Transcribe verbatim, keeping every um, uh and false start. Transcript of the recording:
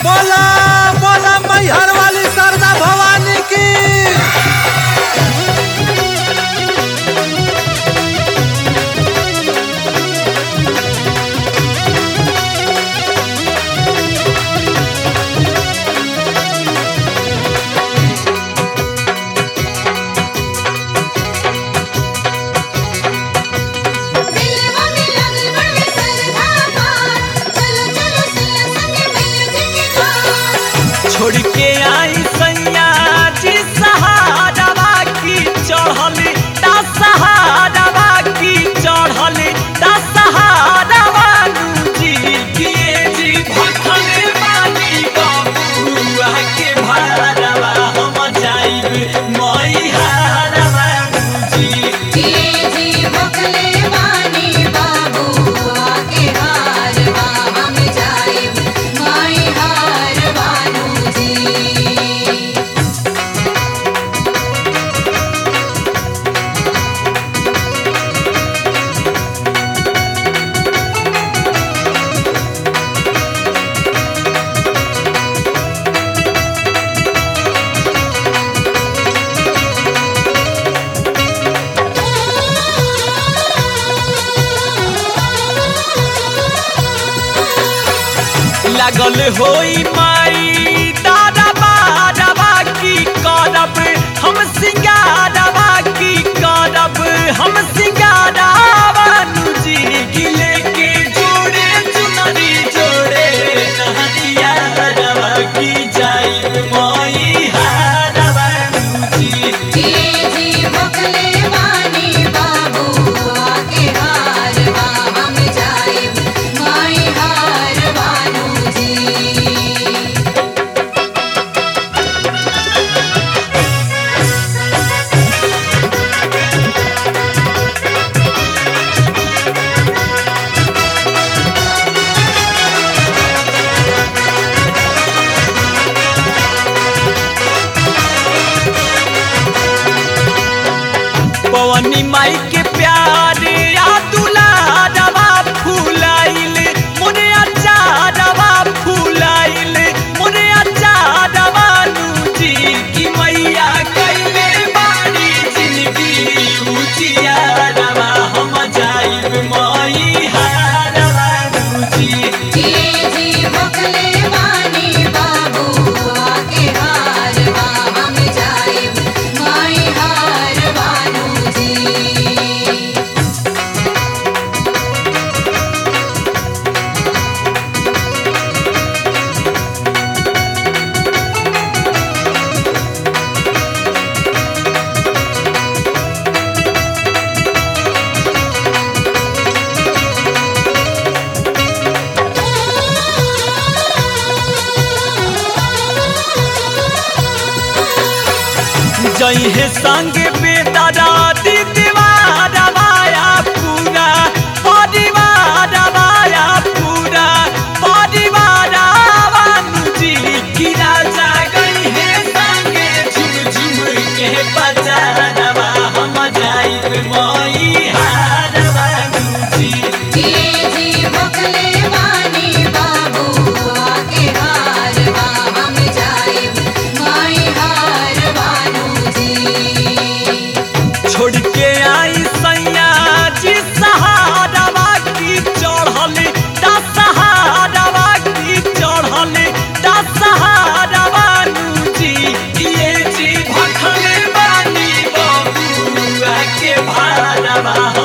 बोला बोला मैहर वाली शारदा भवानी की। छोड़ के आई सैया जी सहारवा की चढ़ल ता सहारवा की चढ़ल ता सहारवा जी किए जी भखल बानी बबुआ के भारवा हम जाइब मई हारवा जी किए जी भखल बानी बबुआ के भारवा हम जाइब मई हारवा लागल होई माई दादा बारवा की करब हम सिंगारवा की करब हम सिंगारवा जी गिले के जोड़े चुनरी जोड़े नहरिया रवा की जाई माई हारवा जी किए जी भखल बानी बबुआ के भारवा हम जाइब मई हारवा पवनी माई के प्यार या दुलारवा फूलाइल मोरे अचारवा फूलाइल मोरे अचारवा जी की मैया कैले बाड़ी जिंदगी उजियारवा हम जाइब मई हारवा जी किए जी भखल बानी बबुआ के भारवा हम जाइब मई हारवा जई है संग बेदादा दीवार वाया पूरा परिवार वाया पूरा परिवार जी की राजा गई है संगे झुम झुम के बजारवा हम जाइब मई हारवा जी किए जी भखल बानी बबुआ के भारवा हम जाइब मई हारवा छोड़ के आई सैया जी सहारवा की चढ़ल ता सहारवा की चढ़ल ता सहारवा जी किए जी भखल बानी बबुआ के भारवा।